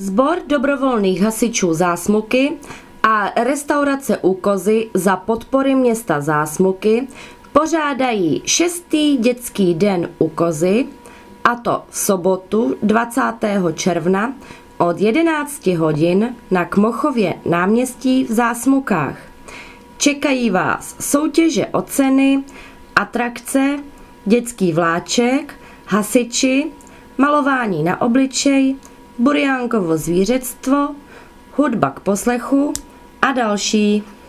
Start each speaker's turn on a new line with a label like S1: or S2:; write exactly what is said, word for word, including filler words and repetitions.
S1: Sbor dobrovolných hasičů Zásmuky a restaurace U Kozy za podpory města Zásmuky pořádají šestý dětský den U Kozy, a to v sobotu dvacátého června od jedenácti hodin na Kmochově náměstí v Zásmukách. Čekají vás soutěže o ceny, atrakce, dětský vláček, hasiči, malování na obličej, buriánkovo zvířectvo, hudba k poslechu a další.